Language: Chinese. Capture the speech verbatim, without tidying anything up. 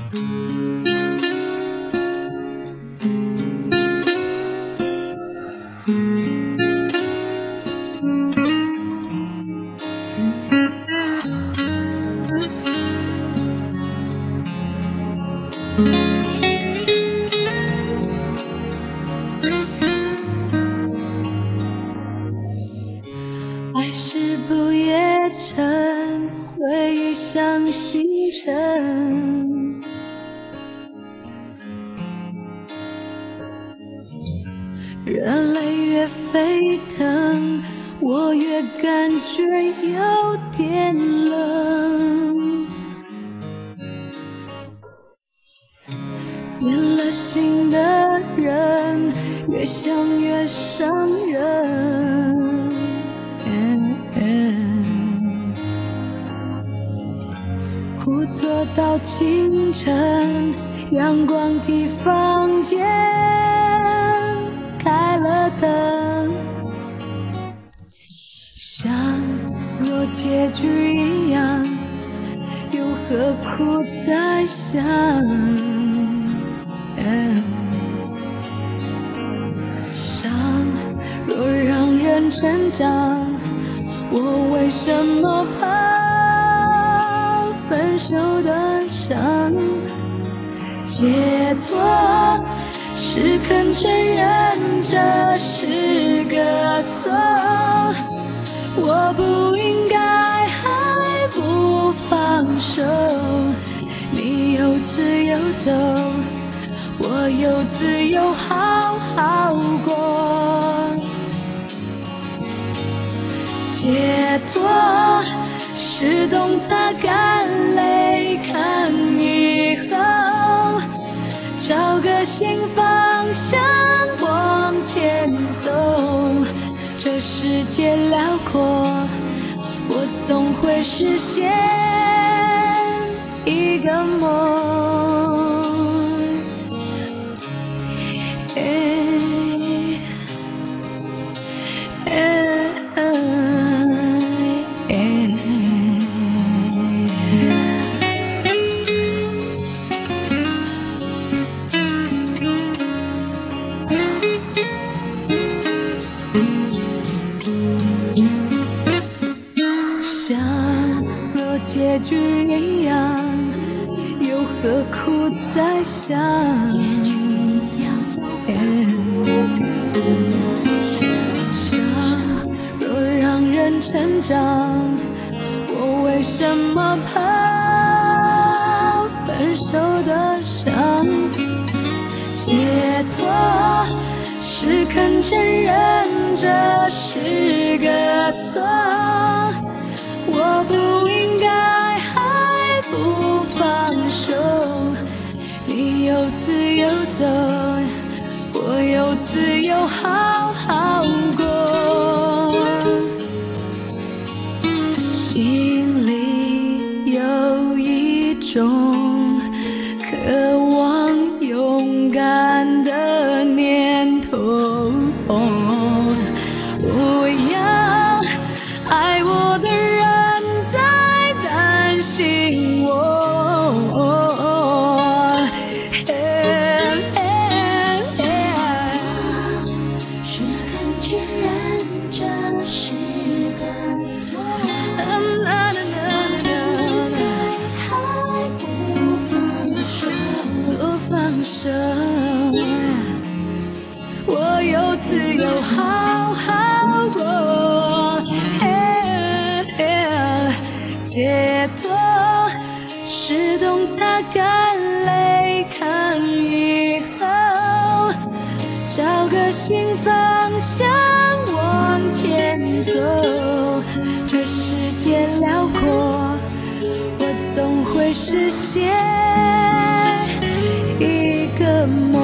爱是不夜城，回忆像星辰，热泪越沸腾，我越感觉有点冷。变了心的人，越想越伤人。苦坐到清晨，阳光替房间开了灯，像若结局一样，又何苦再想？伤若让人成长，我为什么怕分手的伤？解脱是肯承认这是个错，我不应该还不放手。你有自由走，我有自由好好过。解脱是懂擦干泪，看以后找个新方向往前走。这世界辽阔，我总会实现一个梦。结局一样，又何苦再想？伤若让人成长，我为什么怕分手的伤？解脱是肯承认这是个错，我不应该还不放手。你有自由走，我有自由好好过。心里有一种渴望勇敢的念头，不要爱我的人担心我，是肯承认这是个错，还不放手，不放手。我有自由好好过，解脱是懂擦干泪，看以后找个新方向往前走。这世界辽阔，我总会实现一个梦。